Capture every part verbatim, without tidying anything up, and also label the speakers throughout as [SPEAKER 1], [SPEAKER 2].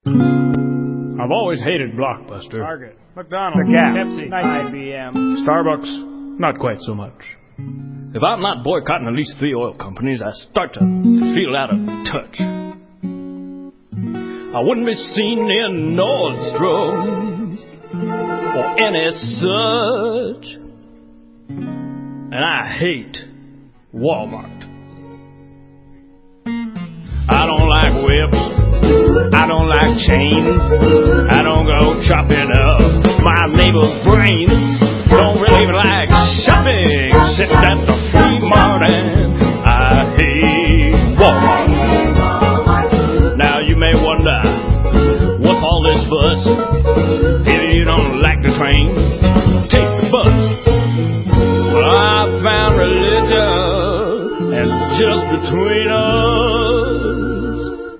[SPEAKER 1] I've always hated Blockbuster.
[SPEAKER 2] Target, McDonald's,
[SPEAKER 1] The Gap,
[SPEAKER 2] Pepsi, I B M,
[SPEAKER 1] Starbucks, not quite so much. If I'm not boycotting at least three oil companies, I start to feel out of touch. I wouldn't be seen in Nordstrom's or any such. And I hate Walmart. I don't like whips. I don't like chains. I don't go chopping up my neighbor's brains. Don't really even like shopping. Sitting at the flea market. I hate Walmart. Now you may wonder, what's all this fuss? If you don't like the train, take the bus. Well, I found religion, and just between us,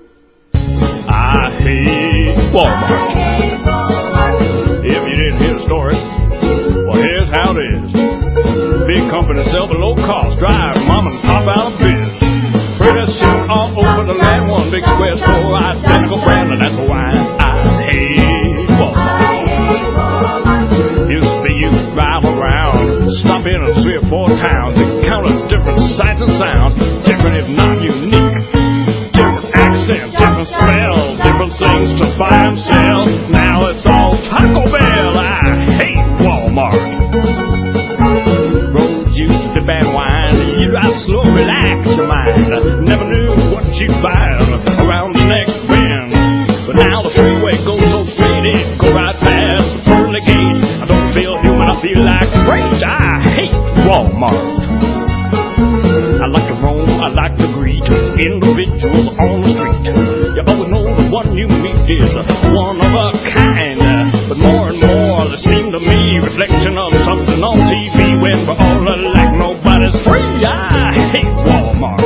[SPEAKER 1] I hate Walmart. If you didn't hear the story, well, here's how it is. Big company sell below cost, drive mom and pop out of biz. Pretty soon all over the land, one big square store, identical brand, and that's why I hate Walmart. Used to be you drive around, stop in in three or four towns, encounter different sights and sounds, different if not unique, different accents, different smells, different things to buy and sell. Now it's all Taco Bell. I hate Walmart. Roads used to be bad wine, you drive slow, relax your mind. Never knew what you'd find around the next bend, but now the freeway goes so straight in, go right past the pearly gate. I don't feel human, I feel like freight. I hate Walmart. I like to roam, I like to greet individuals on the street. You always know the one you meet is one of a kind, but more and more they seem to me reflection of something on T V. When we're all alike, nobody's free. I hate Walmart.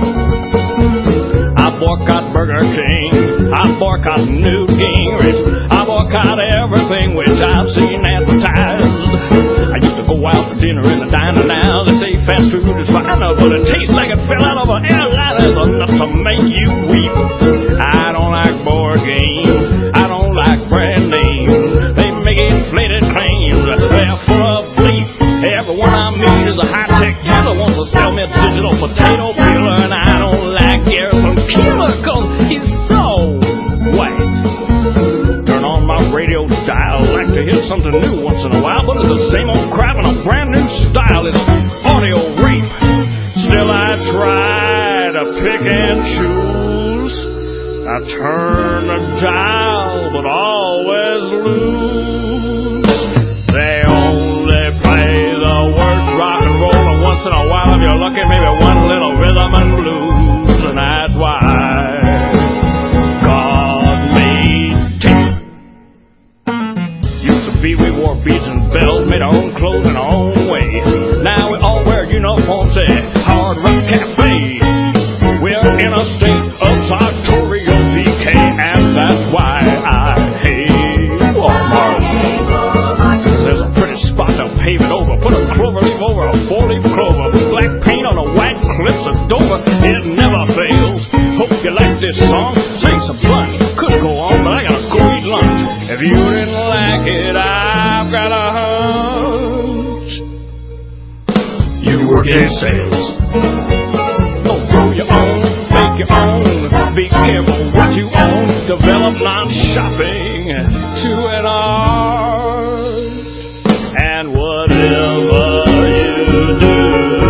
[SPEAKER 1] I boycott Burger King, I boycott Newt Gingrich, I boycott everything which I've seen advertised. I used to go out to dinner in the diner. Now they say fast food is fine, but it tastes like it fell out of an airliner. It's enough to make you weep. I don't like board games, I don't like brand names. They make inflated claims, they're full of bleep. Everyone I meet is a high-tech dealer, wants to sell me a digital potato peeler, and I don't like Garrison Keillor, cause he's so white. Turn on my radio dial, like to hear something new once in a while, but it's the same old crap in a brand new style. It's audio rape. Still I try to pick and choose. I turn the dial, but always lose. They only play the worst rock and roll, and once in a while, if you're lucky, maybe one little rhythm and blues, and that's why God made tape. Used to be we wore beads and bells, made our own clothes in our own way. Now we all wear uniforms at Hard Rock Cafe. We're in a state of sartorial decay, and that's why I hate Walmart. There's a pretty spot, they'll pave it over, put a clover leaf over a four-leaf clover, put black paint on the white cliffs of Dover. It never fails. Hope you like this song. Sing some fun. Could go on, but I gotta go eat lunch. If you didn't like it, I've got a hunch. You work in sales. Don't grow your own, make your own. Be careful what you own. Develop non-shopping to an art. And whatever you do,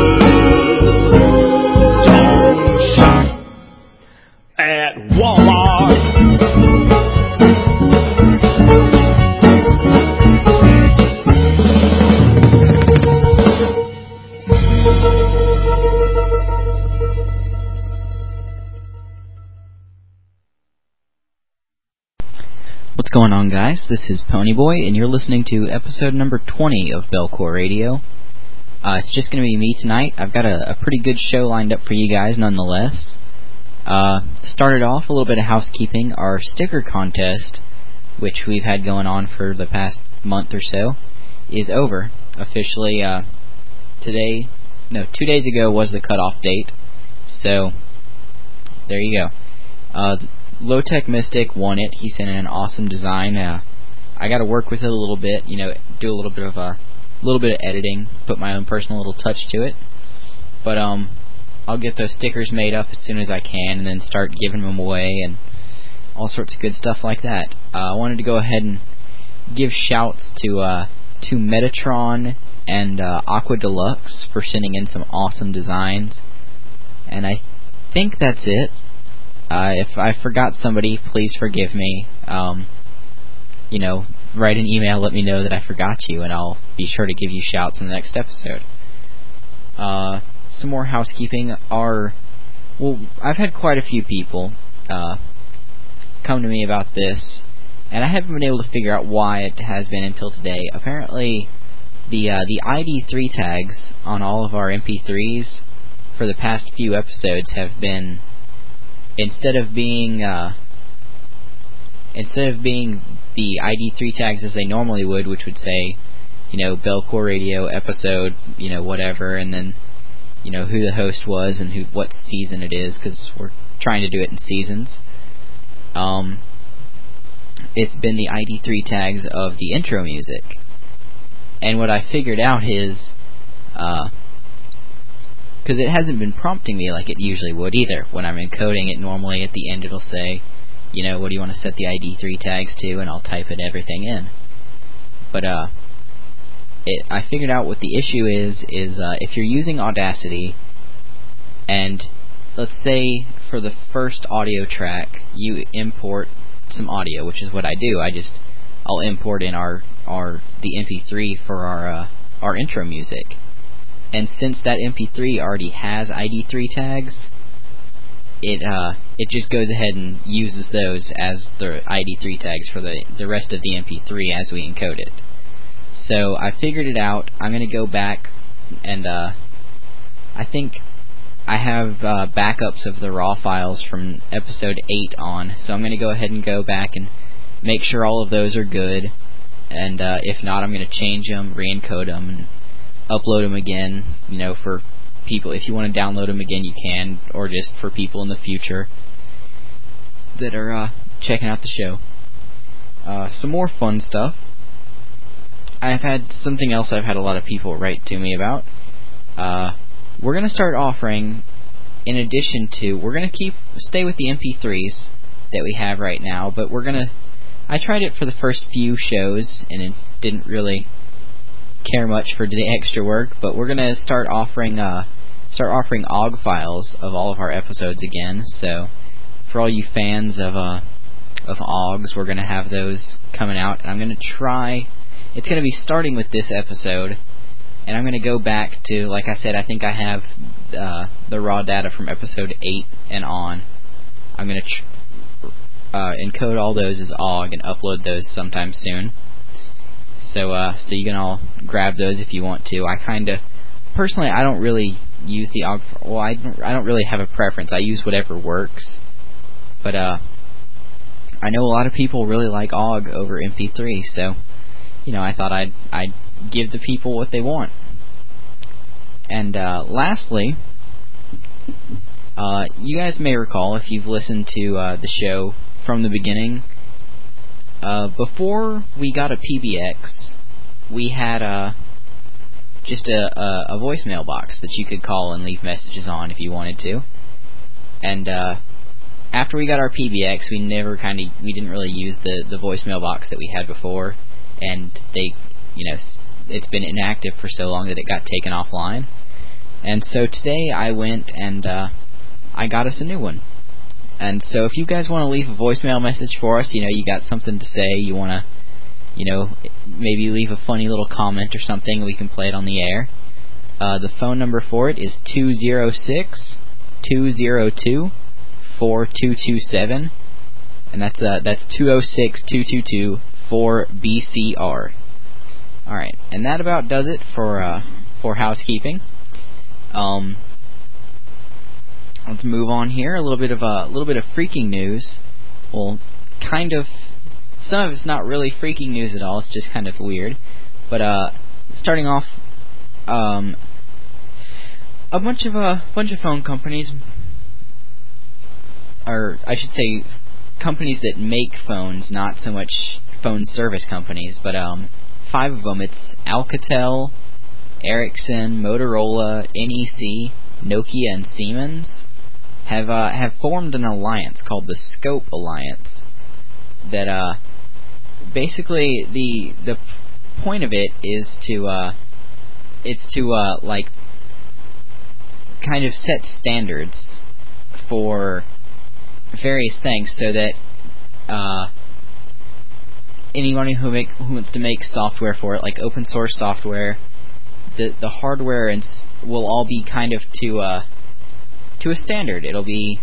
[SPEAKER 1] don't shop at Walmart.
[SPEAKER 3] What's going on, guys? This is Ponyboy, and you're listening to episode number twenty of Bellcore Radio. Uh, it's just going to be me tonight. I've got a, a pretty good show lined up for you guys, nonetheless. Uh, started off, a little bit of housekeeping. Our sticker contest, which we've had going on for the past month or so, is over. Officially, uh, today, no, two days ago was the cutoff date. So, there you go. Uh, Low Tech Mystic won it. He sent in an awesome design. Uh, I got to work with it a little bit, you know, do a little bit of a little bit of editing, put my own personal little touch to it. But um, I'll get those stickers made up as soon as I can, and then start giving them away and all sorts of good stuff like that. Uh, I wanted to go ahead and give shouts to uh, to Metatron and uh, Aqua Deluxe for sending in some awesome designs. And I think that's it. Uh, if I forgot somebody, please forgive me. Um, you know, write an email, let me know that I forgot you, and I'll be sure to give you shouts in the next episode. Uh, some more housekeeping. Are well, I've had quite a few people uh, come to me about this, and I haven't been able to figure out why it has been until today. Apparently, the uh, the I D three tags on all of our M P threes for the past few episodes have been, instead of being uh, instead of being the I D three tags as they normally would, which would say, you know, Belcore Radio episode, you know, whatever, and then, you know, who the host was and who what season it is, because we're trying to do it in seasons. Um, it's been the I D three tags of the intro music. And what I figured out is, uh, because it hasn't been prompting me like it usually would either. When I'm encoding it, normally at the end it'll say, you know, what do you want to set the I D three tags to, and I'll type it everything in. But uh, it, I figured out what the issue is, is uh, if you're using Audacity, and let's say for the first audio track, you import some audio, which is what I do. I just, I'll import in our, our the M P three for our, uh, our intro music. And since that M P three already has I D three tags, it uh, it just goes ahead and uses those as the I D three tags for the, the rest of the M P three as we encode it. So I figured it out. I'm going to go back and uh, I think I have uh, backups of the raw files from episode eight on, so I'm going to go ahead and go back and make sure all of those are good, and uh, if not, I'm going to change them, re-encode them, and upload them again, you know, for people. If you want to download them again, you can, or just for people in the future that are uh, checking out the show. Uh, some more fun stuff. I've had something else I've had a lot of people write to me about. Uh, we're going to start offering, in addition to, we're going to keep, stay with the M P threes that we have right now, but we're going to, I tried it for the first few shows, and it didn't really care much for the extra work, but we're going to start offering, uh, start offering O G files of all of our episodes again, so for all you fans of, uh, of O Gs, we're going to have those coming out, and I'm going to try, it's going to be starting with this episode, and I'm going to go back to, like I said, I think I have uh, the raw data from episode eight and on. I'm going to tr- uh, encode all those as O G and upload those sometime soon. So uh, so you can all grab those if you want to. I kind of, personally, I don't really use the O G, for, well, I don't, I don't really have a preference. I use whatever works. But uh, I know a lot of people really like O G over M P three, so, you know, I thought I'd, I'd give the people what they want. And uh, lastly, uh, you guys may recall, if you've listened to uh, the show from the beginning, uh, before we got a P B X, we had uh, just a, a, a voicemail box that you could call and leave messages on if you wanted to. And uh, after we got our P B X, we never kind of, we didn't really use the, the voicemail box that we had before, and they, you know, it's been inactive for so long that it got taken offline. And so today I went and uh, I got us a new one. And so if you guys want to leave a voicemail message for us, you know, you got something to say, you want to, you know, maybe leave a funny little comment or something, we can play it on the air. Uh, the phone number for it is two zero six, two zero two, four two two seven. And that's uh, that's two zero six, two two two, four B C R. Alright, and that about does it for uh, for housekeeping. Um, let's move on here. A little bit of a little bit of freaking news. Well, kind of. Some of it's not really freaking news at all. It's just kind of weird. But uh, starting off, um, a bunch of a uh, bunch of phone companies, or I should say, companies that make phones, not so much phone service companies, but um, five of them. It's Alcatel, Ericsson, Motorola, N E C, Nokia, and Siemens have uh, have formed an alliance called the Scope Alliance. That uh, basically the the point of it is to uh, it's to uh, like kind of set standards for various things, so that uh, anyone who make who wants to make software for it, like open source software, the the hardware and s- will all be kind of to uh, to a standard. It'll be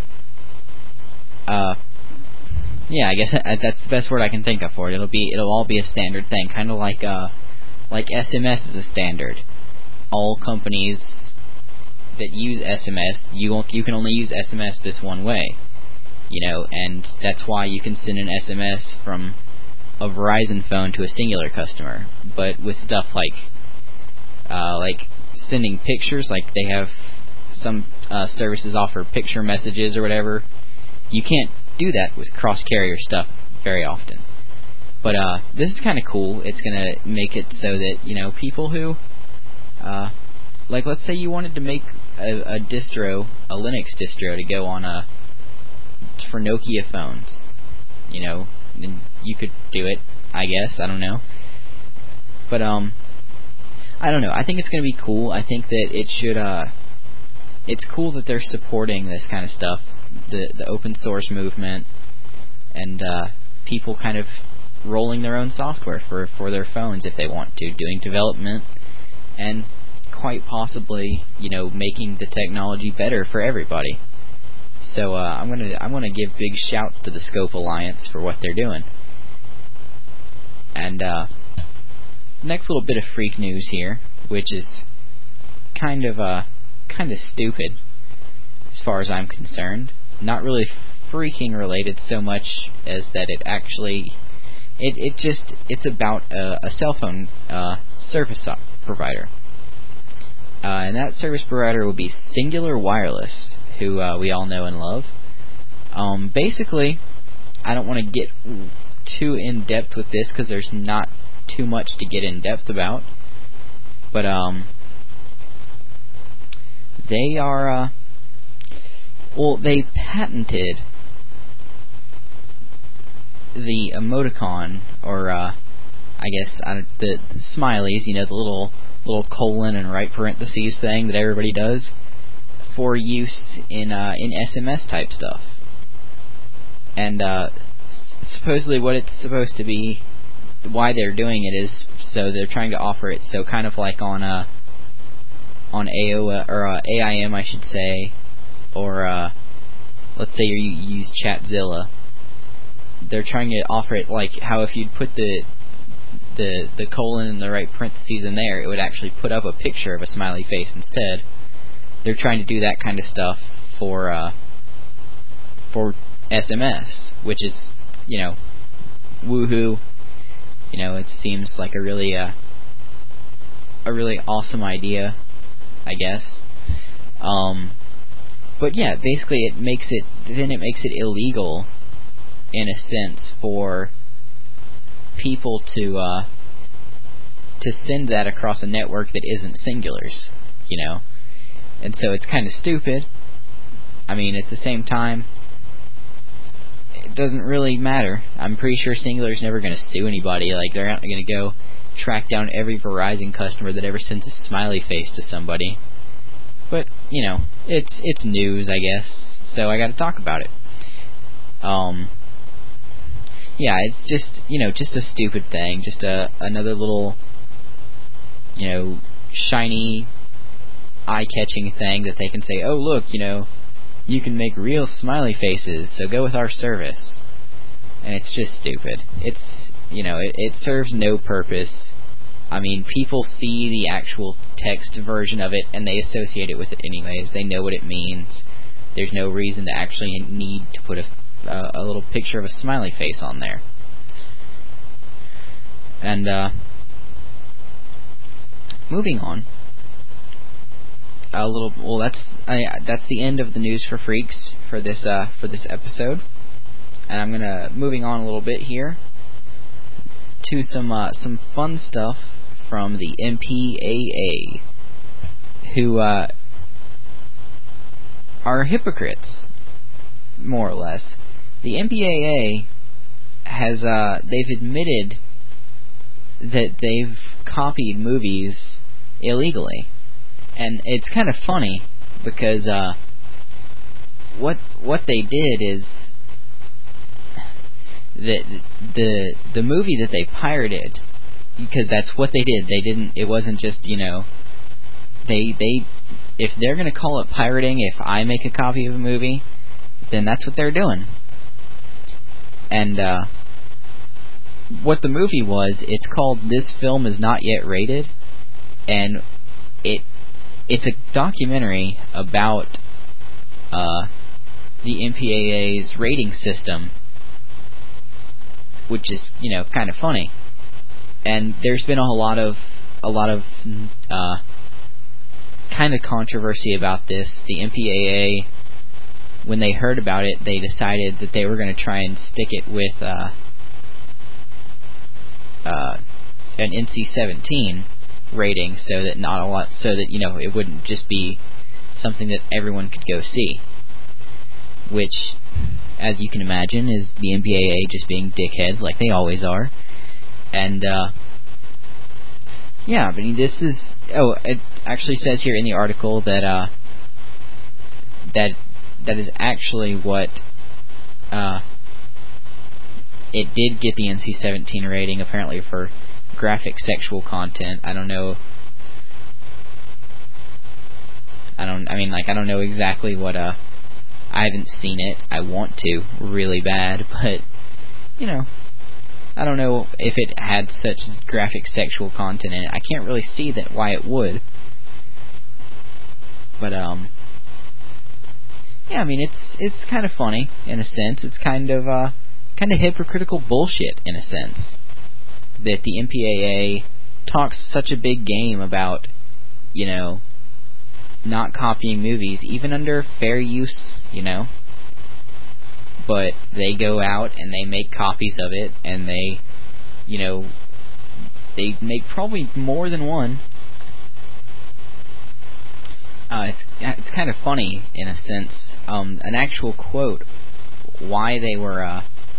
[SPEAKER 3] uh, yeah, I guess that's the best word I can think of for it. It'll be it'll all be a standard thing, kind of like uh like S M S is a standard. All companies that use S M S, you won't, you can only use S M S this one way, you know, and that's why you can send an S M S from a Verizon phone to a Singular customer. But with stuff like uh, like sending pictures, like they have some uh, services offer picture messages or whatever, you can't do that with cross-carrier stuff very often. But uh, this is kind of cool. It's going to make it so that, you know, people who, uh, like let's say you wanted to make a, a distro, a Linux distro to go on a, for Nokia phones, you know, then you could do it, I guess, I don't know. But, um, I don't know, I think it's going to be cool. I think that it should, uh, it's cool that they're supporting this kind of stuff, the the open source movement, and uh, people kind of rolling their own software for, for their phones if they want to, doing development, and quite possibly, you know, making the technology better for everybody. So uh, I'm gonna I'm gonna give big shouts to the Scope Alliance for what they're doing. And uh, next little bit of freak news here, which is kind of uh kind of stupid as far as I'm concerned. Not really freaking related so much as that it actually it it just it's about a, a cell phone uh, service provider. Uh, and that service provider will be Singular Wireless, who uh, we all know and love. Um, basically, I don't want to get too in-depth with this because there's not too much to get in-depth about. But um, they are, uh, well, they patented the emoticon, or uh, I guess I don't, the, the smileys, you know, the little little colon and right parentheses thing that everybody does, for use in uh, in S M S type stuff. And uh, supposedly what it's supposed to be, why they're doing it is so they're trying to offer it so kind of like on uh, on A O L or uh, A I M, I should say, or uh, let's say you use Chatzilla. They're trying to offer it like how if you'd put the the the colon and the right parentheses in there, it would actually put up a picture of a smiley face instead. They're trying to do that kind of stuff for uh, for S M S, which is, you know, woohoo. You know, it seems like a really uh, a really awesome idea, I guess. Um, but yeah, basically it makes it then it makes it illegal in a sense for people to uh, to send that across a network that isn't Singular's, you know. And so it's kind of stupid. I mean, at the same time, it doesn't really matter. I'm pretty sure Singular's never going to sue anybody. Like, they're not going to go track down every Verizon customer that ever sends a smiley face to somebody. But, you know, it's it's news, I guess, so I got to talk about it. Um, yeah, it's just, you know, just a stupid thing, just a another little, you know, shiny, eye-catching thing that they can say, oh, look, you know, you can make real smiley faces, so go with our service. And it's just stupid. It's, you know, it, it serves no purpose. I mean, people see the actual text version of it, and they associate it with it anyways. They know what it means. There's no reason to actually need to put a, uh, a little picture of a smiley face on there. And, uh, moving on. A little, well, that's I, that's the end of the news for freaks for this uh, for this episode. and I'm gonna moving on a little bit here to some uh, some fun stuff from the M P A A, who uh, are hypocrites, more or less. The M P A A has uh, they've admitted that they've copied movies illegally, and it's kind of funny because uh, what what they did is that the the movie that they pirated, because that's what they did. They didn't. It wasn't just, you know. They they if they're gonna call it pirating, if I make a copy of a movie, then that's what they're doing. And uh, what the movie was, it's called This Film Is Not Yet Rated, and it it's a documentary about uh, the M P A A's rating system, which is, you know, kind of funny. And there's been a lot of a lot of uh, kind of controversy about this. The M P A A, when they heard about it, they decided that they were going to try and stick it with uh, uh, an N C seventeen rating, so that not a lot, so that, you know, it wouldn't just be something that everyone could go see. Which, as you can imagine, is the M P A A just being dickheads like they always are. And uh, yeah, but this is. Oh, it actually says here in the article that uh, that that is actually what uh, it did get the N C seventeen rating, apparently for graphic sexual content. I don't know. I don't. I mean, like, I don't know exactly what. Uh, I haven't seen it. I want to really bad, but you know, I don't know if it had such graphic sexual content in it. I can't really see that why it would. But um, yeah, I mean, it's it's kind of funny in a sense. It's kind of uh, kind of hypocritical bullshit in a sense that the M P A A talks such a big game about, you know, not copying movies, even under fair use, you know. But they go out and they make copies of it, and they, you know, they make probably more than one. Uh, it's it's kind of funny in a sense. Um, an actual quote, why they were, uh,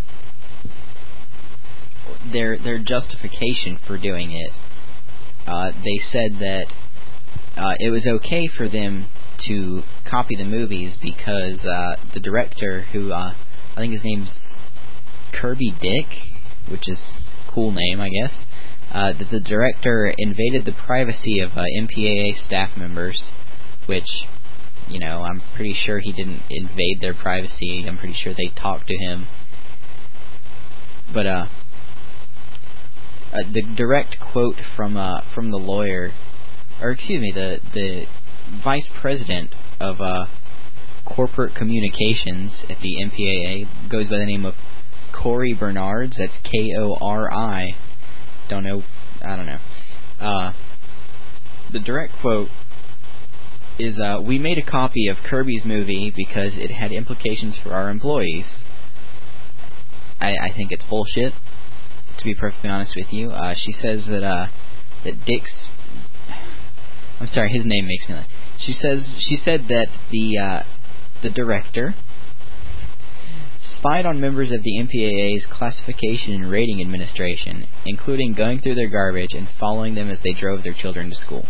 [SPEAKER 3] their their justification for doing it. Uh, they said that uh, it was okay for them to copy the movies because uh, the director, who uh, I think his name's Kirby Dick, which is a cool name, I guess, uh, that the director invaded the privacy of uh, M P A A staff members, which, you know, I'm pretty sure he didn't invade their privacy. I'm pretty sure they talked to him. But uh, uh the direct quote from uh from the lawyer, or excuse me, the the vice president of uh corporate communications at the M P A A, goes by the name of Corey Bernards. That's K O R I. Don't know. I don't know. Uh, the direct quote is, uh, "We made a copy of Kirby's movie because it had implications for our employees." I, I think it's bullshit, to be perfectly honest with you. Uh, she says that uh, that Dick's. I'm sorry, his name makes me laugh. She says she said that the uh, the director spied on members of the M P A A's classification and rating administration, including going through their garbage and following them as they drove their children to school.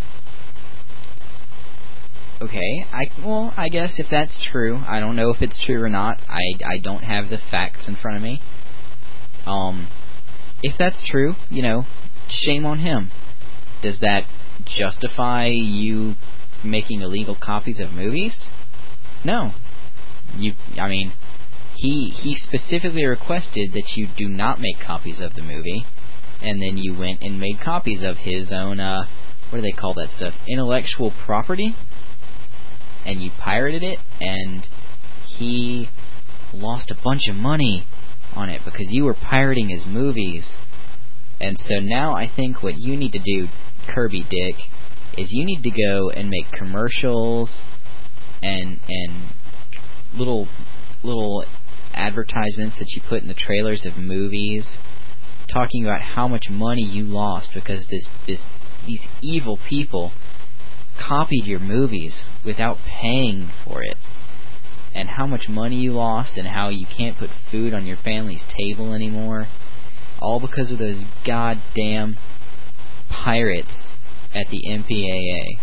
[SPEAKER 3] Okay, I well, I guess if that's true, I don't know if it's true or not. I, I don't have the facts in front of me. Um, if that's true, you know, shame on him. Does that justify you making illegal copies of movies? No. You, I mean, he he specifically requested that you do not make copies of the movie, and then you went and made copies of his own, uh, what do they call that stuff? Intellectual property? And you pirated it, and he lost a bunch of money on it because you were pirating his movies. And so now I think what you need to do, Kirby Dick, is you need to go and make commercials and and little little advertisements that you put in the trailers of movies, talking about how much money you lost because this this these evil people copied your movies without paying for it, and how much money you lost, and how you can't put food on your family's table anymore, all because of those goddamn pirates at the M P A A.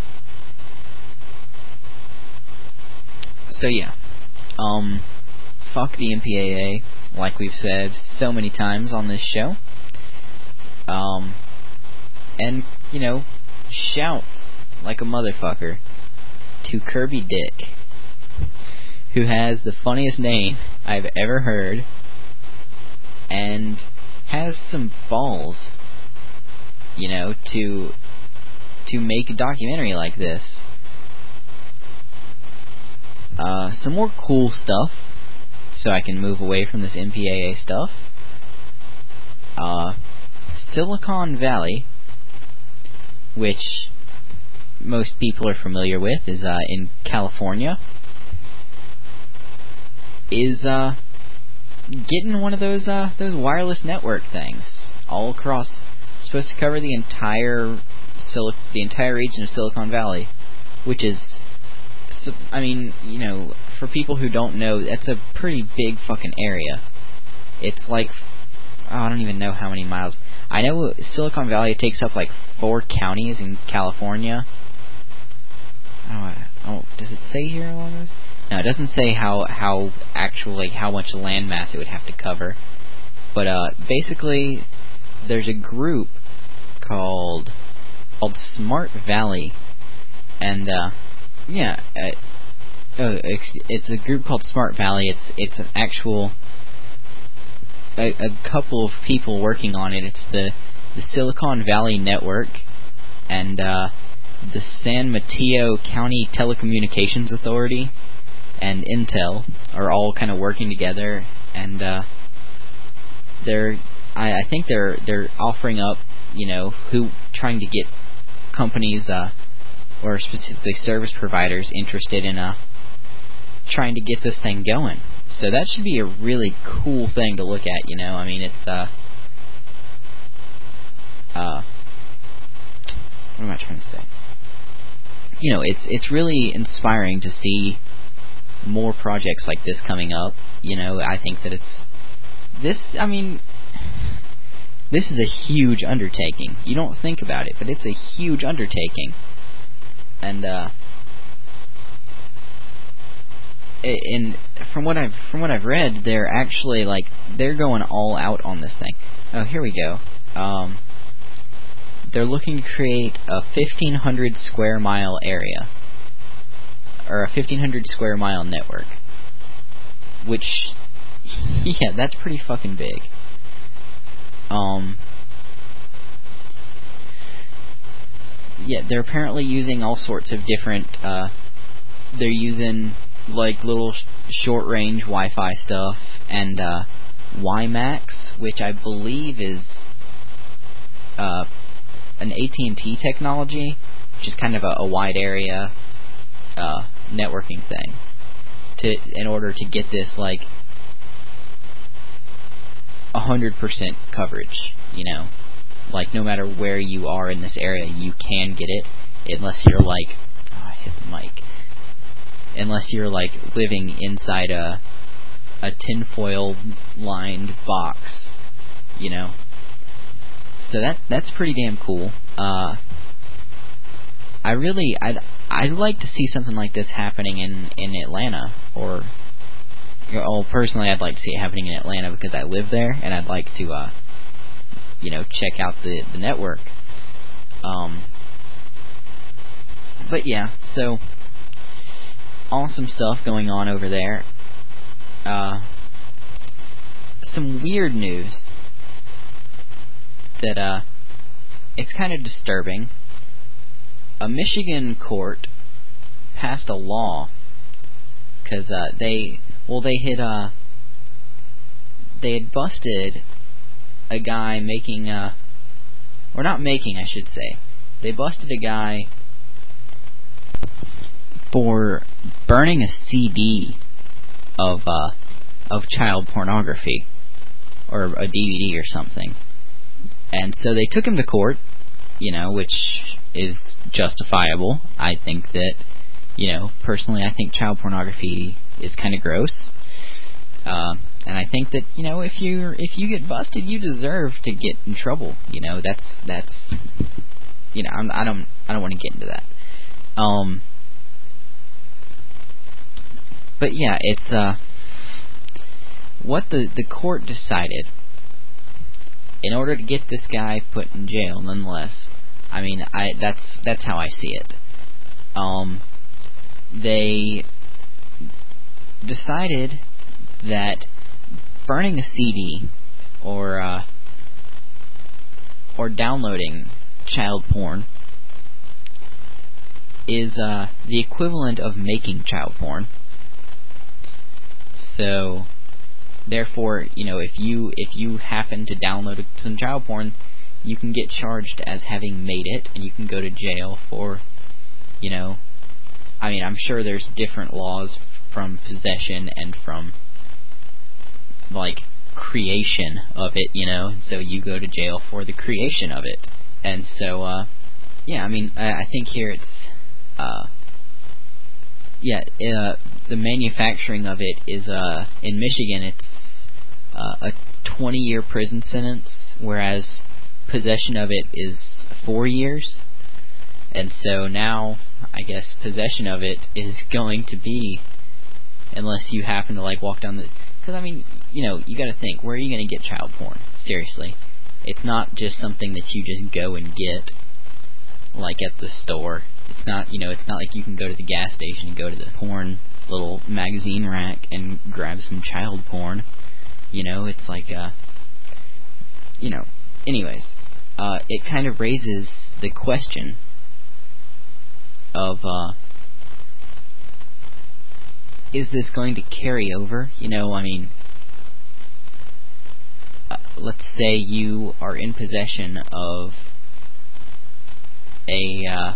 [SPEAKER 3] So yeah, um, fuck the M P A A, like we've said so many times on this show. Um, and, you know, shouts like a motherfucker to Kirby Dick, who has the funniest name I've ever heard, and has some balls, you know, to to make a documentary like this. Uh, some more cool stuff, so I can move away from this M P A A stuff. Uh, Silicon Valley, which most people are familiar with, is uh, in California, is uh, getting one of those uh, those wireless network things all across. Supposed to cover the entire Sil- the entire region of Silicon Valley, which is, I mean, you know, for people who don't know, that's a pretty big fucking area. It's like, oh, I don't even know how many miles. I know Silicon Valley takes up like four counties in California. Oh, oh does it say here along those? No, it doesn't say how how actually how much landmass it would have to cover. But uh, basically, there's a group called called Smart Valley, and uh, yeah, uh, uh, it's, it's a group called Smart Valley. It's it's an actual a, a couple of people working on it. It's the the Silicon Valley Network and uh, the San Mateo County Telecommunications Authority and Intel are all kind of working together, and uh, they're I, I think they're they're offering up, you know, who trying to get companies uh, or specifically service providers interested in uh, trying to get this thing going. So that should be a really cool thing to look at, you know. I mean, it's uh, uh, what am I trying to say? You know, it's it's really inspiring to see more projects like this coming up. You know, I think that it's this. I mean, this is a huge undertaking. You don't think about it, but it's a huge undertaking. And uh, and from what I've from what I've read, they're actually like they're going all out on this thing. Oh, here we go. Um, they're looking to create a fifteen hundred square mile area, or a fifteen hundred square mile network. Which, yeah, that's pretty fucking big. Um, yeah, they're apparently using all sorts of different. Uh, they're using like little sh- short-range Wi-Fi stuff and uh, WiMAX, which I believe is uh, an A T and T technology, which is kind of a, a wide area uh, networking thing. To in order to get this like a hundred percent coverage, you know, like no matter where you are in this area, you can get it, unless you're like, oh, I hit the mic. Unless you're like living inside a a tinfoil lined box, you know. So that that's pretty damn cool. Uh, I really I'd I'd like to see something like this happening in, in Atlanta, or well, personally, I'd like to see it happening in Atlanta because I live there, and I'd like to, uh, you know, check out the the network. Um, but yeah, so awesome stuff going on over there. Uh, some weird news that uh, it's kind of disturbing. A Michigan court passed a law because uh, they, well, they had uh, they had busted a guy making, uh, or not making, I should say, they busted a guy for burning a C D of uh, of child pornography, or a D V D or something. And so they took him to court, you know, which is justifiable. I think that, you know, personally, I think child pornography is kind of gross. Uh, and I think that, you know, if you if you get busted, you deserve to get in trouble. You know, that's that's, you know, I'm, I don't I don't want to get into that. Um, but yeah, it's uh, what the the court decided. In order to get this guy put in jail, nonetheless, I mean, I that's that's how I see it. Um, they decided that burning a C D or uh, or downloading child porn is uh, the equivalent of making child porn. So, therefore, you know, if you if you happen to download some child porn, you can get charged as having made it, and you can go to jail for, you know, I mean, I'm sure there's different laws from possession and from, like, creation of it, you know, and so you go to jail for the creation of it. And so, uh, yeah, I mean, I, I think here it's, uh, yeah, uh, the manufacturing of it is, uh, in Michigan, it's uh, a twenty-year prison sentence, whereas possession of it is four years. And so now, I guess, possession of it is going to be, unless you happen to, like, walk down the... Because, I mean, you know, you gotta think, where are you gonna get child porn? Seriously. It's not just something that you just go and get, like, at the store. It's not, you know, it's not like you can go to the gas station and go to the porn little magazine rack and grab some child porn. You know, it's like, uh... You know, anyways. Uh, it kind of raises the question of, uh... is this going to carry over? You know, I mean, uh, let's say you are in possession of a, uh,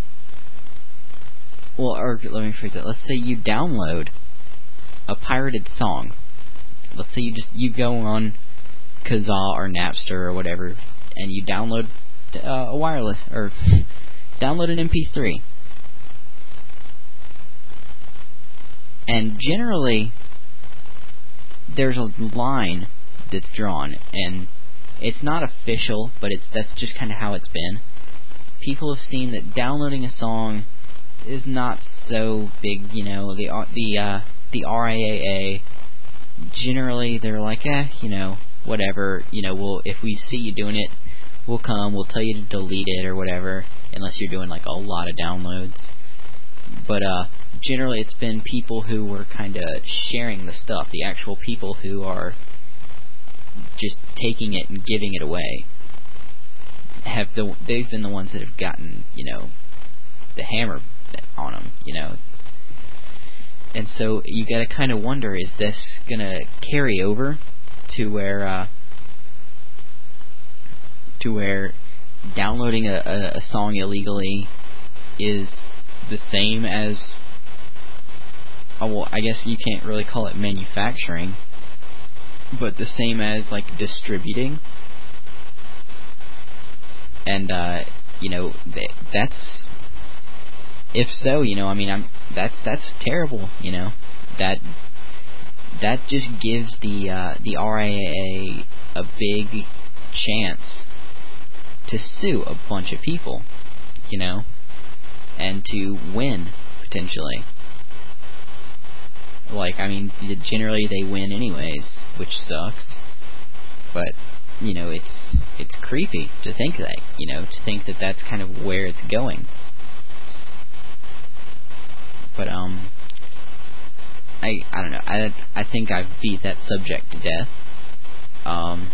[SPEAKER 3] well, or let me phrase it. Let's say you download a pirated song. Let's say you just, you go on Kazaa or Napster or whatever, and you download uh, a wireless, or download an M P three. And generally, there's a line that's drawn, and it's not official, but it's that's just kind of how it's been. People have seen that downloading a song is not so big, you know. The the uh, the R I A A, generally they're like, eh, you know, whatever. You know, we'll if we see you doing it, we'll come. We'll tell you to delete it or whatever, unless you're doing like a lot of downloads. But uh. Generally, it's been people who were kind of sharing the stuff, the actual people who are just taking it and giving it away. Have the they've been the ones that have gotten, you know, the hammer on them, you know. And so you got to kind of wonder: is this gonna carry over to where, uh, to where downloading a, a, a song illegally is the same as, oh, well, I guess you can't really call it manufacturing, but the same as, like, distributing? And, uh, you know, th- that's, if so, you know, I mean, I'm, that's, that's terrible, you know, that, that just gives the, uh, the R I A A a big chance to sue a bunch of people, you know, and to win, potentially. Like, I mean, generally they win anyways, which sucks. But, you know, it's it's creepy to think that, you know, to think that that's kind of where it's going. But, um, I I don't know. I, I think I've beat that subject to death. Um,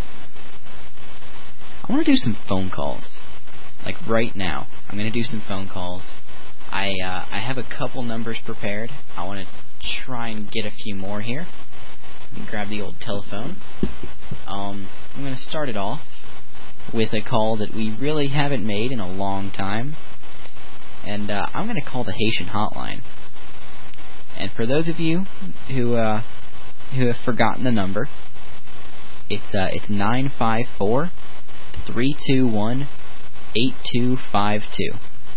[SPEAKER 3] I want to do some phone calls. Like, right now. I'm going to do some phone calls. I, uh, I have a couple numbers prepared. I want to try and get a few more here. Grab the old telephone. Um, I'm going to start it off with a call that we really haven't made in a long time. And uh, I'm going to call the Haitian hotline. And for those of you who uh, who have forgotten the number. It's uh, it's nine five four, three two one, eight two five two.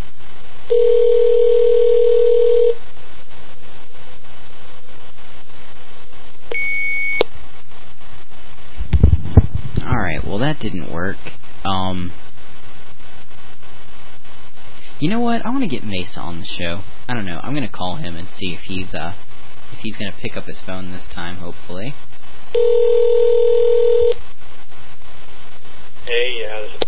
[SPEAKER 3] Alright, well that didn't work. Um, you know what? I want to get Mesa on the show. I don't know. I'm going to call him and see if he's uh if he's going to pick up his phone this time, hopefully.
[SPEAKER 4] Hey, yeah. This is...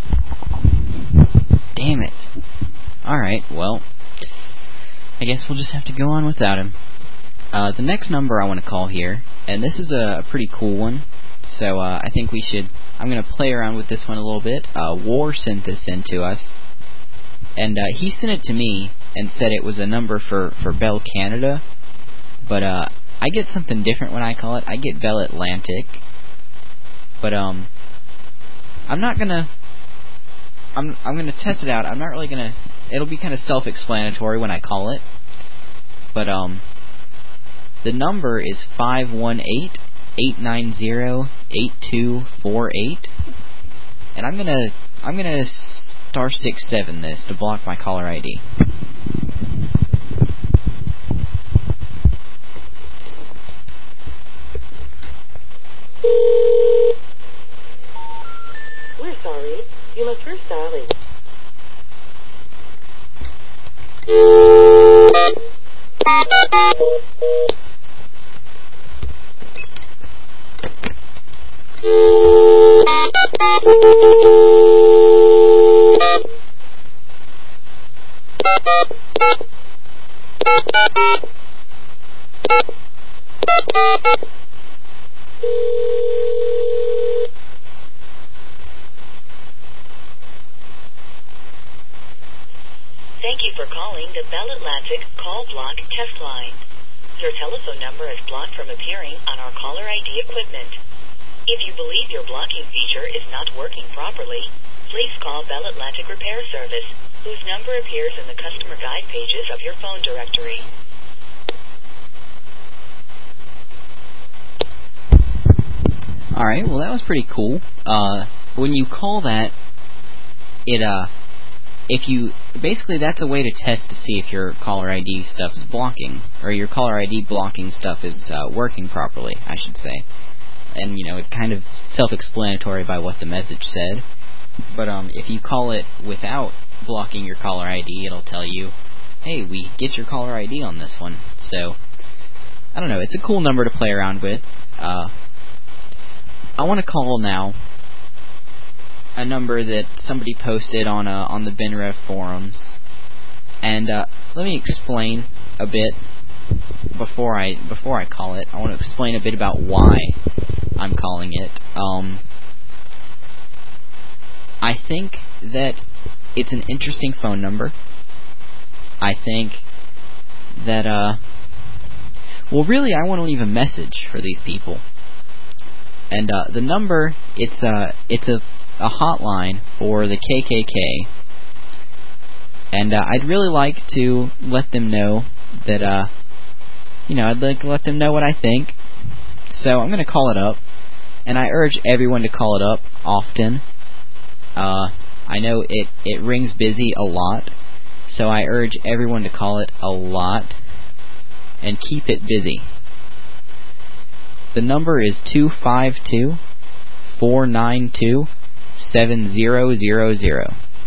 [SPEAKER 3] Damn it. Alright, well, I guess we'll just have to go on without him. Uh, the next number I want to call here, and this is a, a pretty cool one, so uh, I think we should, I'm going to play around with this one a little bit. Uh, War sent this in to us, and uh, he sent it to me and said it was a number for, for Bell Canada, but uh, I get something different when I call it. I get Bell Atlantic, but um, I'm not gonna. I'm I'm gonna test it out. I'm not really gonna. It'll be kind of self-explanatory when I call it, but um, the number is five one eight, eight nine zero, eight two four eight, and I'm gonna I'm gonna star six seven this to block my caller I D.
[SPEAKER 5] We're sorry. You must first dial in. Thank you for calling the Bell Atlantic Call Block Test Line. Your telephone number is blocked from appearing on our caller I D equipment. If you believe your blocking feature is not working properly, please call Bell Atlantic Repair Service, whose number appears in the customer guide pages of your phone directory.
[SPEAKER 3] Alright, well that was pretty cool. Uh, when you call that, it, uh, if you, basically that's a way to test to see if your caller I D stuff is blocking, or your caller I D blocking stuff is uh, working properly, I should say. And, you know, it's kind of self-explanatory by what the message said. But um, if you call it without blocking your caller I D, it'll tell you, hey, we get your caller I D on this one. So, I don't know, it's a cool number to play around with. Uh, I want to call now a number that somebody posted on uh, on the BenRev forums, and uh, let me explain a bit before I before I call it. I want to explain a bit about why I'm calling it. Um, I think that it's an interesting phone number. I think that uh, well, really, I want to leave a message for these people, and uh, the number it's uh it's a a hotline for the K K K, and uh, I'd really like to let them know that, uh, you know, I'd like to let them know what I think, so I'm going to call it up, and I urge everyone to call it up often. uh, I know it, it rings busy a lot, so I urge everyone to call it a lot, and keep it busy. The number is two five two, four nine two, seven zero zero zero.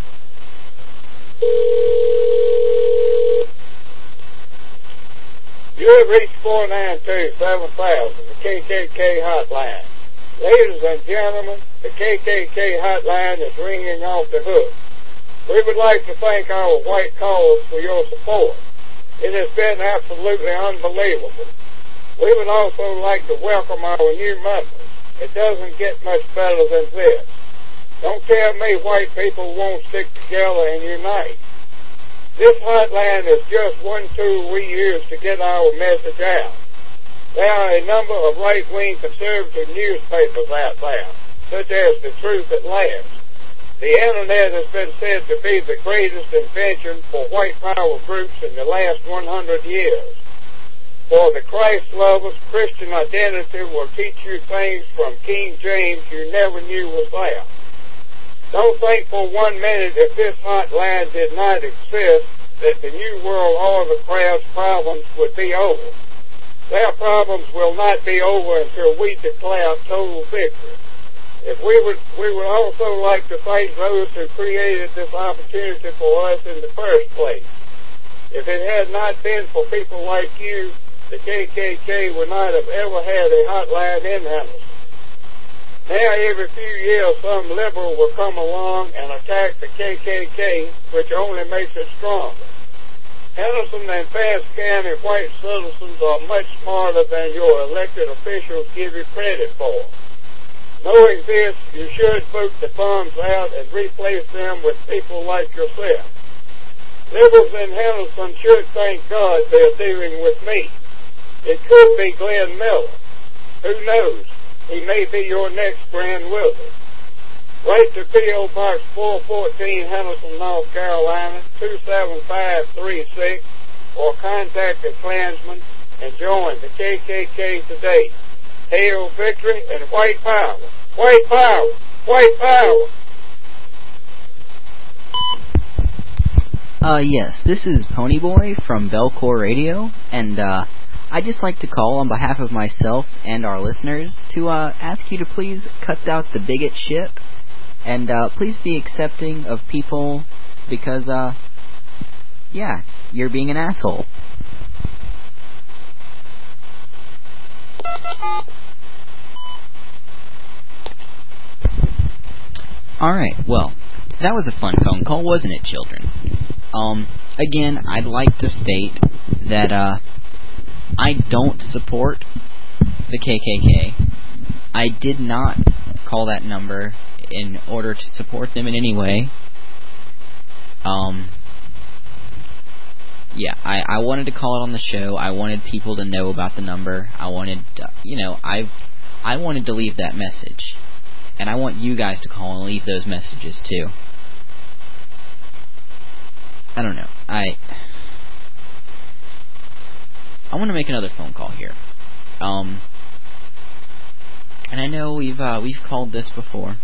[SPEAKER 6] You have reached four nine two, seven thousand, the K K K hotline. Ladies and gentlemen, the K K K hotline is ringing off the hook. We would like to thank our white callers for your support. It has been absolutely unbelievable. We would also like to welcome our new members. It doesn't get much better than this. Don't tell me white people won't stick together and unite. This hotline is just one tool we use to get our message out. There are a number of right-wing conservative newspapers out there, such as The Truth at Last. The Internet has been said to be the greatest invention for white power groups in the last one hundred years. For the Christ lovers, Christian identity will teach you things from King James you never knew was there. Don't think for one minute if this hotline did not exist that the New World Order crowd's problems would be over. Their problems will not be over until we declare total victory. If we would, we would also like to thank those who created this opportunity for us in the first place. If it had not been for people like you, the K K K would not have ever had a hotline in Henderson. Now every few years some liberal will come along and attack the K K K, which only makes it stronger. Henderson and Vance County white citizens are much smarter than your elected officials give you credit for. Knowing this, you should vote the bombs out and replace them with people like yourself. Liberals in Henderson should thank God they're dealing with me. It could be Glenn Miller. Who knows? He may be your next grand wizard. Write to P O. Box four fourteen, Henderson, North Carolina, two seven five three six, or contact a Klansman and join the K K K today. Hail victory and white power! White power! White power!
[SPEAKER 3] Uh, yes, this is Ponyboy from Belcore Radio, and, uh, I'd just like to call on behalf of myself and our listeners to, uh, ask you to please cut out the bigot ship, and, uh, please be accepting of people, because, uh, yeah, you're being an asshole. Alright, well, that was a fun phone call, wasn't it, children? Um, again, I'd like to state that, uh, I don't support the K K K. I did not call that number in order to support them in any way. Um, yeah, I, I wanted to call it on the show. I wanted people to know about the number. I wanted, uh, you know, I, I wanted to leave that message. And I want you guys to call and leave those messages, too. I don't know. I I want to make another phone call here. Um, and I know we've uh, we've called this before.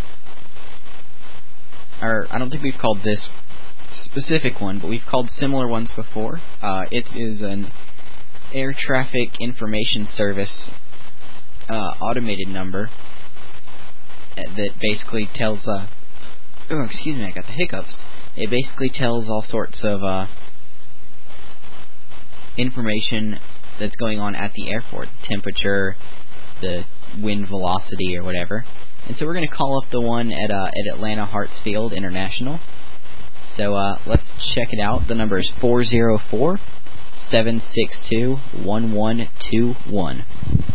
[SPEAKER 3] Or, I don't think we've called this specific one, but we've called similar ones before. Uh, it is an air traffic information service uh, automated number that basically tells, uh, oh, excuse me, I got the hiccups. It basically tells all sorts of, uh, information that's going on at the airport. Temperature, the wind velocity, or whatever. And so we're going to call up the one at, uh, at Atlanta Hartsfield International. So, uh, let's check it out. The number is four zero four, seven six two, one one two one.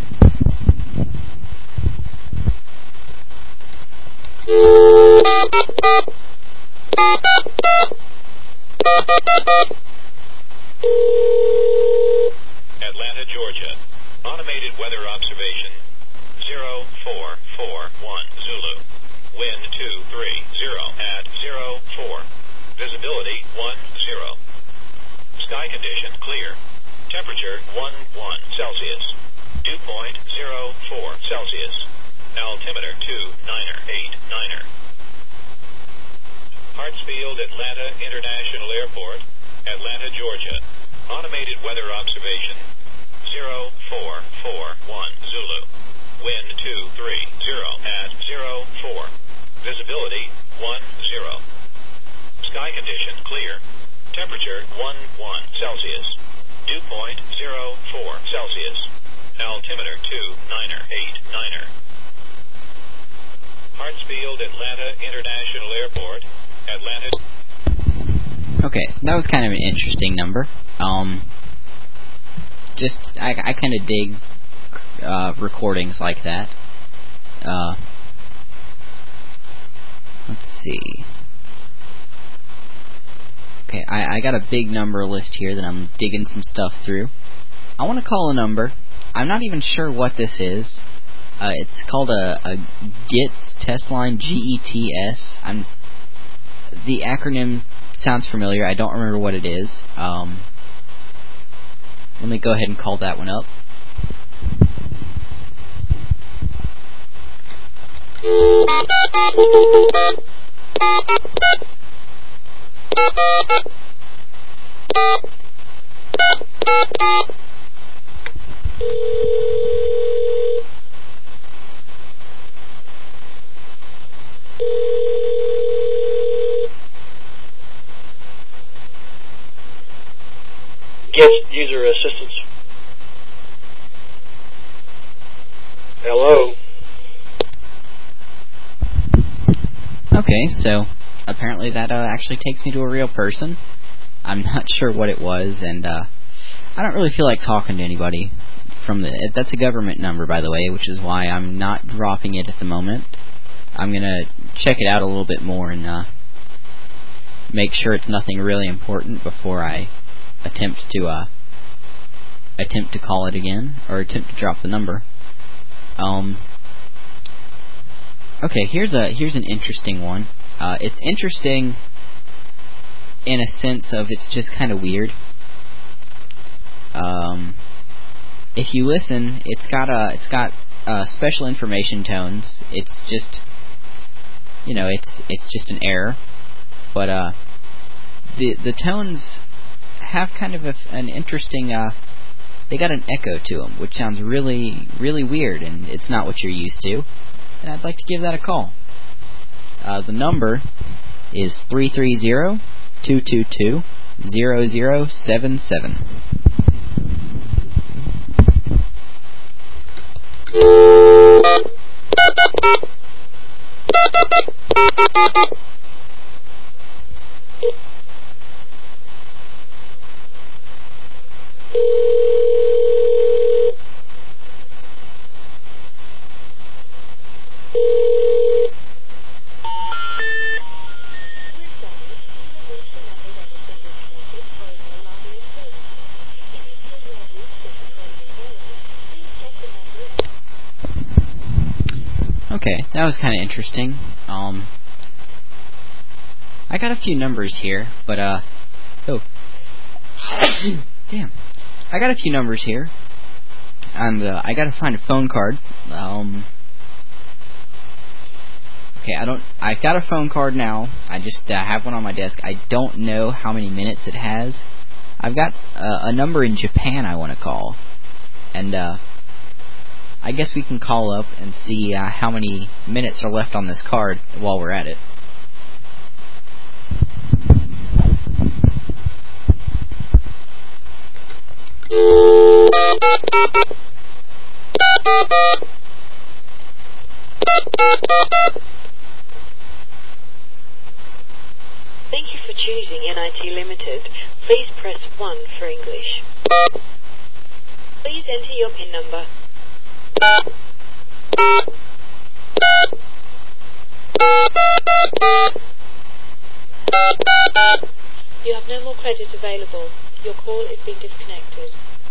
[SPEAKER 4] Atlanta, Georgia. Automated weather observation zero four four one Zulu. Wind two three zero at zero four. Visibility one zero. Sky condition clear. Temperature one one Celsius. Dew point zero four Celsius. Altimeter two niner eight niner. Hartsfield Atlanta International Airport, Atlanta, Georgia. Automated weather observation zero four four one Zulu. Wind two three zero at zero four. Visibility one zero. Sky condition clear. Temperature one one Celsius. Dew point zero four Celsius. Altimeter two niner eight niner. Hartsfield Atlanta International Airport, Atlanta.
[SPEAKER 3] Okay, that was kind of an interesting number. Um, just, I, I kind of dig uh, recordings like that. Uh, let's see. Okay, I, I got a big number list here that I'm digging some stuff through. I want to call a number. I'm not even sure what this is. Uh, it's called a, a GETS test line, G E T S. I'm, the acronym sounds familiar. I don't remember what it is. Um, let me go ahead and call that one up.
[SPEAKER 7] Guest user assistance. Hello.
[SPEAKER 3] Okay, so apparently that uh, actually takes me to a real person. I'm not sure what it was, and uh, I don't really feel like talking to anybody from the. That's a government number, by the way, which is why I'm not dropping it at the moment. I'm gonna check it out a little bit more and uh, make sure it's nothing really important before I attempt to uh, attempt to call it again or attempt to drop the number. Um. Okay, here's a here's an interesting one. Uh, it's interesting in a sense of it's just kind of weird. Um, if you listen, it's got a it's got uh, special information tones. It's just you know it's it's just an error, but uh, the the tones have kind of a, an interesting. Uh, they got an echo to them, which sounds really really weird, and it's not what you're used to. And I'd like to give that a call. Uh, the number is three three zero, two two two, zero zero seven seven. Okay, that was kind of interesting. Um, I got a few numbers here, but uh, oh, damn, I got a few numbers here, and uh, I gotta find a phone card. Um, okay, I don't, I got a phone card now. I just uh, have one on my desk. I don't know how many minutes it has. I've got uh, a number in Japan I want to call, and uh. I guess we can call up and see uh, how many minutes are left on this card while we're at it.
[SPEAKER 5] Thank you for choosing N I T Limited. Please press one for English. Please enter your PIN number. You have no more credit available. Your call is being disconnected.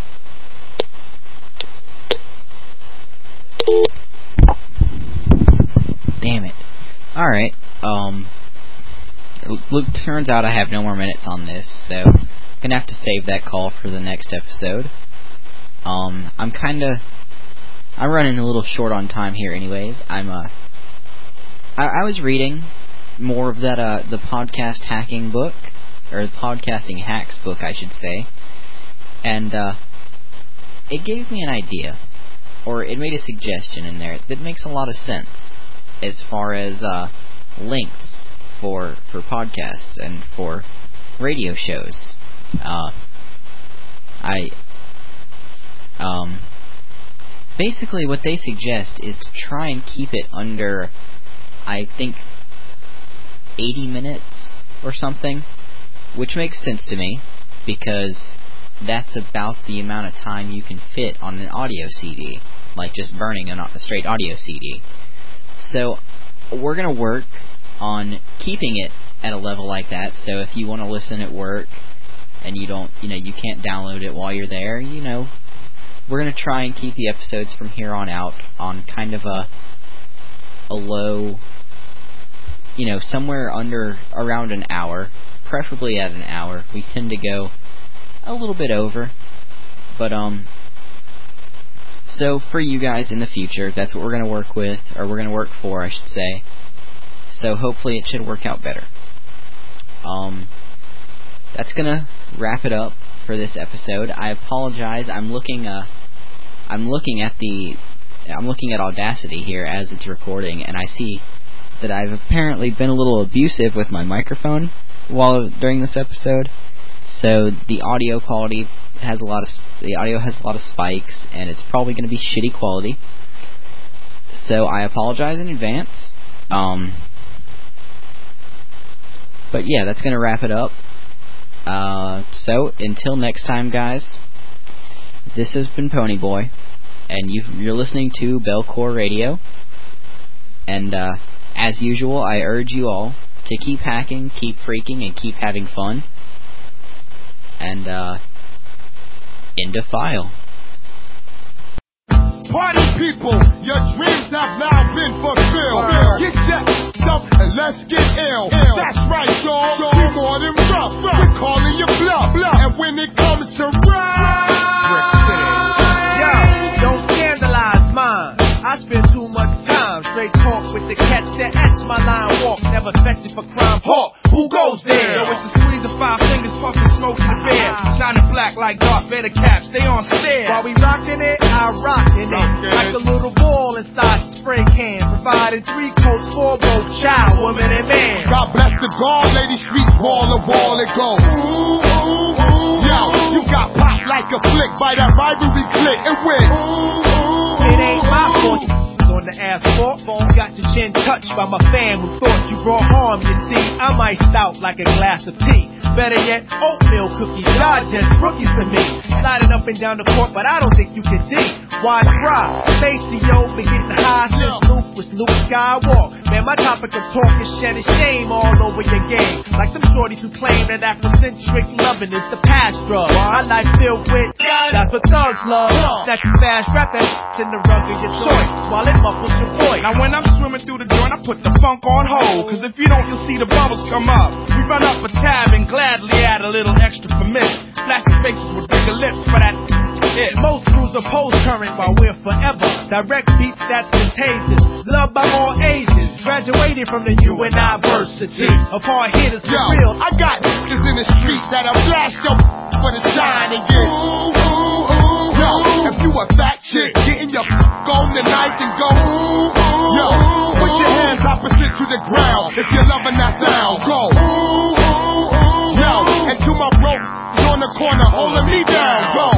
[SPEAKER 3] Damn it. Alright, um... Look, turns out I have no more minutes on this, so I'm gonna have to save that call for the next episode. Um, I'm kinda... I'm running a little short on time here anyways. I'm, uh... I, I was reading more of that, uh, the podcast hacking book, or the podcasting hacks book, I should say, and, uh, it gave me an idea, or it made a suggestion in there that makes a lot of sense, as far as, uh, lengths for, for podcasts and for radio shows. Uh, I, um... Basically, what they suggest is to try and keep it under, I think, eighty minutes or something, which makes sense to me, because that's about the amount of time you can fit on an audio C D, like just burning a straight audio C D. So, we're going to work on keeping it at a level like that, so if you want to listen at work, and you don't, you know, you can't download it while you're there, you know, we're going to try and keep the episodes from here on out on kind of a a low, you know, somewhere under, around an hour, preferably at an hour. We tend to go a little bit over, But, um, so for you guys in the future, that's what we're going to work with, or we're going to work for, I should say. So hopefully it should work out better. Um, that's going to wrap it up for this episode. I apologize. I'm looking, uh, I'm looking at the, I'm looking at Audacity here as it's recording, and I see that I've apparently been a little abusive with my microphone while during this episode. So the audio quality has a lot of the audio has a lot of spikes, and it's probably going to be shitty quality. So I apologize in advance. Um, but yeah, that's going to wrap it up. Uh, so until next time, guys. This has been Ponyboy, and you, you're listening to Belcore Radio. And uh, as usual, I urge you all to keep hacking, keep freaking, and keep having fun. And, uh, end of file.
[SPEAKER 8] Party people, your dreams have now been fulfilled. Wow. Get yourself and let's get ill. Ill. That's right, y'all. We're more than rough. rough. We're calling you bluff. bluff. And when it comes to ride,
[SPEAKER 9] yo, don't scandalize mine. I spend too much time straight talk with the cats that etch my line walk. Never fetch it for crime. Hawk, who goes there? Yo, it's a squeeze of five fingers, puffing smoke to the bear. Shining black like Darth Vader caps, stay on stare. While we rockin' it, I rockin' it. Like a little ball inside the spray can. Providing three coats for both child, woman, and man.
[SPEAKER 8] God bless the guard, lady streets, wall to wall it goes. Ooh, ooh, ooh. Yo, you got popped like a flick by that rivalry click and went. Ooh, ooh,
[SPEAKER 9] it ain't my fault. On the asphalt, got your chin touched by my fan who thought you brought harm. You see, I'm iced out like a glass of tea. Better yet, oatmeal cookies. Y'all just rookies to me. Sliding up and down the court, but I don't think you can dig. Why try? Stacy, yo, been getting high since Luke was Luke Skywalker. Man, my topic of talk is shedding shame all over your game. Like them shorties who claim that Afrocentric loving is the past drug. My life filled with, that's what thugs love. Snatch you fast, wrap that in the rug of your choice, while it muffles your voice.
[SPEAKER 10] Now when I'm swimming through the joint, I put the funk on hold. Cause if you don't, you'll see the bubbles come up. We run up a tab and gladly add a little extra per minute. Flashy faces with bigger lips for that hit.
[SPEAKER 9] Most crews are post current while we're forever. Direct beats that's contagious, loved by all ages. Graduated from the University of hard hitters for
[SPEAKER 8] yo,
[SPEAKER 9] real.
[SPEAKER 8] I got niggas in the streets that'll blast your for the shine and get. Ooh, ooh, ooh, yo, if you a fat chick, getting your on tonight and go. Ooh, ooh, yo, put your hands opposite to the ground if you're loving that sound. Go. Ooh, ooh, ooh, yo, and to my bro on the corner holding me down. Go.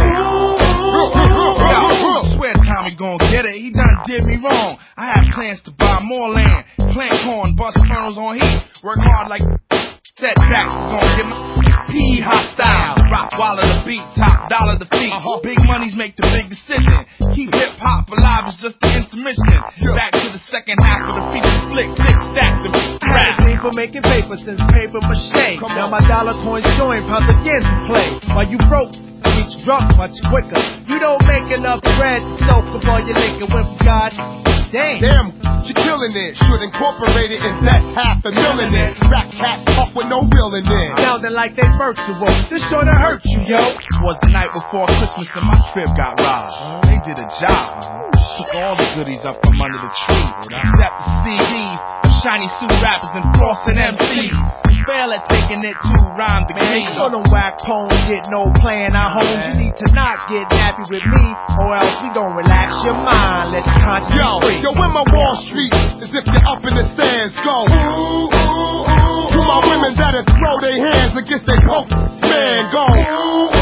[SPEAKER 10] Swear Tommy gon' get it, he done did me wrong. I have plans to buy more land, plant corn, bust kernels on heat, work hard like setbacks is gon' get my P hostile. Rock while the beat, top dollar the feet. Uh-huh. Big monies make the big decision. Keep hip hop alive is just the intermission. Yeah. Back to the second half of the feature flick, thick stacks and rap.
[SPEAKER 9] For making paper since paper mache. Now my dollar coins join pounds again to play. While you broke, reach drunk much quicker. You don't make enough bread to soak up all your liquor when God damn.
[SPEAKER 8] Damn, you're killing it. Should incorporate it, invest half a million in it. Rap cats talk with no real in it.
[SPEAKER 9] Sounding like they virtual. This sure to hurt you, yo.
[SPEAKER 10] Was the night before Christmas and my trip got robbed. They did a job. Took all the goodies up from under the tree, except the C Ds of shiny suit rappers and flossing M Cs. Fail at taking it to rhyme the key.
[SPEAKER 9] So them whack poems get no playing our home. You need to not get nappy with me, or else we gon' relax your mind. Let the conscience
[SPEAKER 8] yo,
[SPEAKER 9] free.
[SPEAKER 8] Yo, in my Wall Street, as if you're up in the stands, go. Ooh, ooh, ooh. To my women that'll throw their hands against their poke, man, go. Ooh,